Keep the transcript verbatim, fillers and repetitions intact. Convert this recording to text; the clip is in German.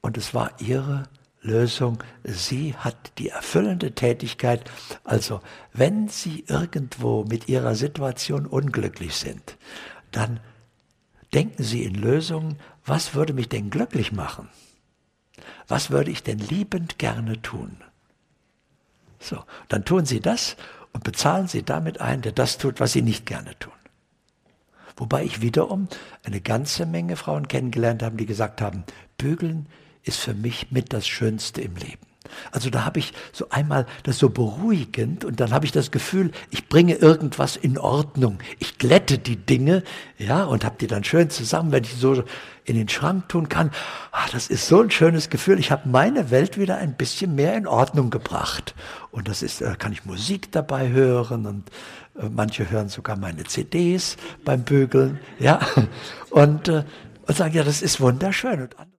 und es war ihre Lösung. Sie hat die erfüllende Tätigkeit. Also wenn Sie irgendwo mit Ihrer Situation unglücklich sind, dann denken Sie in Lösungen, was würde mich denn glücklich machen? Was würde ich denn liebend gerne tun? So, dann tun Sie das und bezahlen Sie damit einen, der das tut, was Sie nicht gerne tun. Wobei ich wiederum eine ganze Menge Frauen kennengelernt habe, die gesagt haben, Bügeln ist für mich mit das Schönste im Leben. Also da habe ich so einmal das so beruhigend und dann habe ich das Gefühl, ich bringe irgendwas in Ordnung. Ich glätte die Dinge, ja, und habe die dann schön zusammen, wenn ich so in den Schrank tun kann. Ach, das ist so ein schönes Gefühl. Ich habe meine Welt wieder ein bisschen mehr in Ordnung gebracht. Und das ist, da kann ich Musik dabei hören und äh, manche hören sogar meine C Ds beim Bügeln, ja, und, äh, und sagen, ja, das ist wunderschön. Und